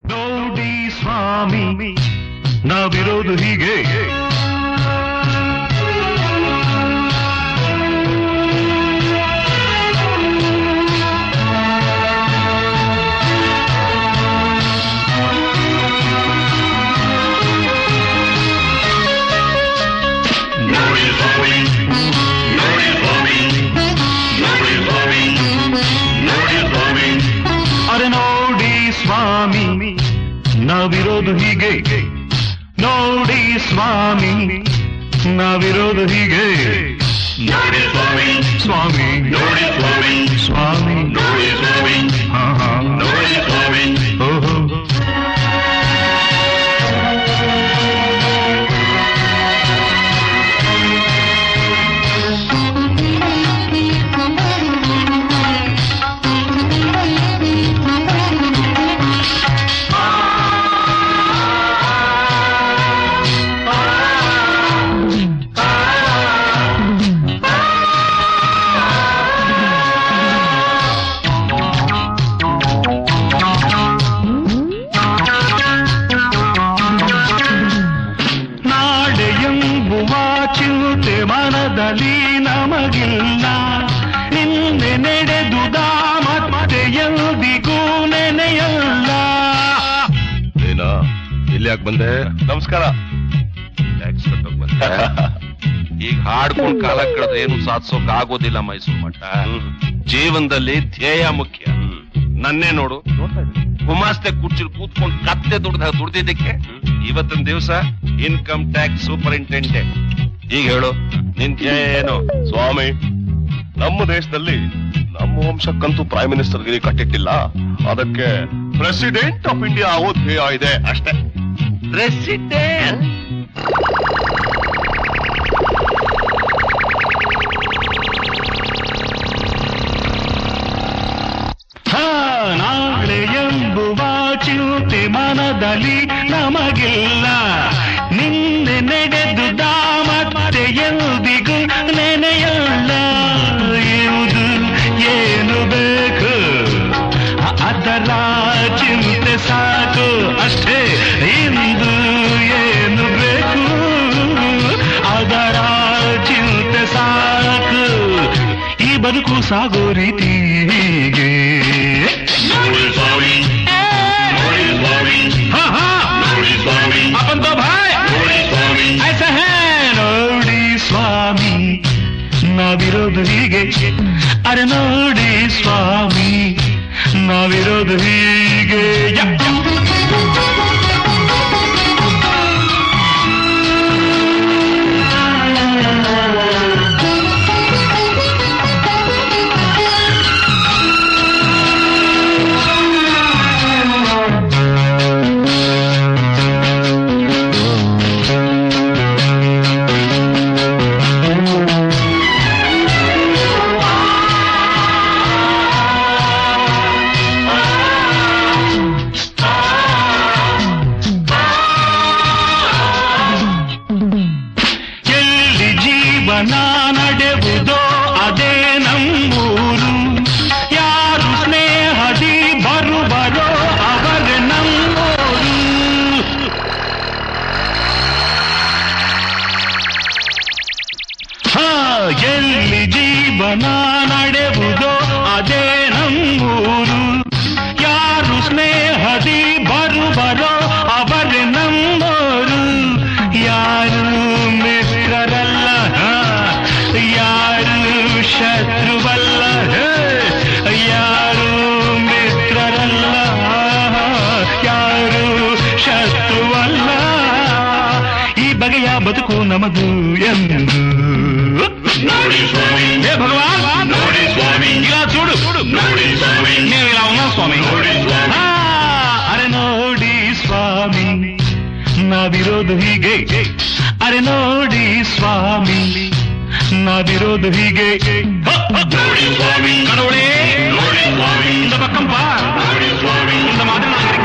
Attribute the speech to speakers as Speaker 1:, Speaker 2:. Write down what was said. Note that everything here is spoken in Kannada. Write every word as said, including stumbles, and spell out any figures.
Speaker 1: ನೋಡಿ ಸ್ವಾಮಿ ನಾವಿರೋದು ಹೀಗೆ, ನಾವಿರೋದು ಹೀಗೆ, ನೋಡಿ ಸ್ವಾಮಿ ನಾವಿರೋದು ಹೀಗೆ, ನೋಡಿ ಸ್ವಾಮಿ ಸ್ವಾಮಿ ನೋಡಿ ಸ್ವಾಮಿ ಸ್ವಾಮಿ ನೋಡಿ ಸ್ವಾಮಿ ಹಾ ಹಾ ನೋಡಿ ಸ್ವಾಮಿ ಓಹೋ. ಮನದಲ್ಲಿ ನಮಗಿಲ್ಲ, ನಿನ್ನೆ ನಡೆದುದ ಮತ್ತೆ ಎಂದಿಗೂ ನೆನೆಯಲ್ಲ.
Speaker 2: ಏನ ಇಲ್ಲಿ ಯಾಕೆ ಬಂದೆ?
Speaker 3: ನಮಸ್ಕಾರ. ಟ್ಯಾಕ್ಸ್ ಕಟ್ಟೋಕ್ ಬಂದೆ. ಈಗ ಹಾಡ್ಕೊಂಡ್ ಕಾಲ ಕಳೆದ್ರೆ ಏನು ಸಾಧಿಸೋಕ್ ಆಗೋದಿಲ್ಲ ಮೈಸೂರು ಮಠ. ಜೀವನದಲ್ಲಿ ಧ್ಯೇಯ ಮುಖ್ಯ. ನನ್ನೇ ನೋಡು, ಗುಮಾಸ್ತೆ ಕುರ್ಚಿಲ್ ಕೂತ್ಕೊಂಡು ಕತ್ತೆ ದುಡ್ದ ದುಡ್ದಿದ್ದಕ್ಕೆ ಇವತ್ತಿನ ದಿವಸ ಇನ್ಕಮ್ ಟ್ಯಾಕ್ಸ್ ಸೂಪರಿಂಟೆಂಡೆಂಟ್. ಈಗ ಹೇಳು, ನಿನ್ ಧ್ಯೇಯ ಏನು?
Speaker 2: ಸ್ವಾಮಿ, ನಮ್ಮ ದೇಶದಲ್ಲಿ ನಮ್ಮ ವಂಶಕ್ಕಂತೂ ಪ್ರೈಮ್ ಮಿನಿಸ್ಟರ್ ಗಿರಿ ಕಟ್ಟಿಟ್ಟಿಲ್ಲ, ಅದಕ್ಕೆ ಪ್ರೆಸಿಡೆಂಟ್ ಆಫ್ ಇಂಡಿಯಾ ಆಗೋ ಧ್ಯೇಯ ಇದೆ ಅಷ್ಟೇ.
Speaker 3: ಪ್ರೆಸಿಡೆಂಟ್
Speaker 1: ನಾಳೆ ಎಂಬುವ ಚಿಂತೆ ಮನದಲ್ಲಿ ನಮಗಿಲ್ಲ, ನಿನ್ನೆ ನಡೆದುದ ಮತ್ತೆ ಎಂದಿಗೂ ನೆನೆಯಲ್ಲ. ಇದು ಏನು ಬೇಕು ಅದರ ಚಿಂತೆ ಸಾಕು ಅಷ್ಟೇ, ಇಂದು ಏನು ಬೇಕು ಅದರ ಚಿಂತೆ ಸಾಕು. ಈ ಬದುಕು ಸಾಗೋ ರೀತಿ ಹೀಗೆ. अपन तो भाई ऐसा है, ನೋಡಿ ಸ್ವಾಮಿ ನಾವಿರೋದು ಹೀಗೆ, ಅರೆ ನೋಡಿ ಸ್ವಾಮಿ ನಾವಿರೋದು ಹೀಗೆ. ನಡೆವುದೋ ಅದೇ ನಮ್ಮೂರು, ಯಾರು ಸ್ನೇಹದಿ ಬರುವರೋ ಅವರೇ ನಮ್ಮೂರು. ಹಾ, ಎಲ್ಲಿ ಜೀವನ ನಡೆವುದೋ ಅದೇ ನಮ್ಮೂರು, ಯಾರು ಸ್ನೇಹದಿ ಬರುವರೋ ಅವರೇ ನಮ್ಮೂರು. ಯಾರು ಮಿತ್ರರಲ್ಲ, ಯಾರು ಶತ್ರುವಲ್ಲ, ಯಾರು ಮಿತ್ರರಲ್ಲ, ಯಾರು ಶತ್ರುವಲ್ಲ. ಈ ಬಗೆಯ ಬದುಕು ನಮದು ಎಂದು
Speaker 3: ನೋಡಿ ಸ್ವಾಮಿ.
Speaker 1: ಹೇ ಭಗವಾನ್
Speaker 3: ನೋಡಿ ಸ್ವಾಮಿ.
Speaker 1: ಇಲ್ಲ చూడు
Speaker 3: ನೋಡಿ ಸ್ವಾಮಿ.
Speaker 1: ನೀವು ಇಲ್ಲ ಉನ್ನ ಸ್ವಾಮಿ.
Speaker 3: ನೋಡಿ ಸ್ವಾಮಿ.
Speaker 1: ಅರೆ ನೋಡಿ ಸ್ವಾಮಿ ನಾವಿರೋದು ಹೀಗೆ, ಅರೆ ನೋಡಿ ಸ್ವಾಮಿ ನಾವಿರೋದು ಹೀಗೆ.
Speaker 3: ನೋಡಿ ಸ್ವಾಮಿ.
Speaker 1: கடவுளே
Speaker 3: ನೋಡಿ ಸ್ವಾಮಿ.
Speaker 1: இந்த பக்கம் பார்,
Speaker 3: ನೋಡಿ ಸ್ವಾಮಿ.
Speaker 1: இந்த மாதிரி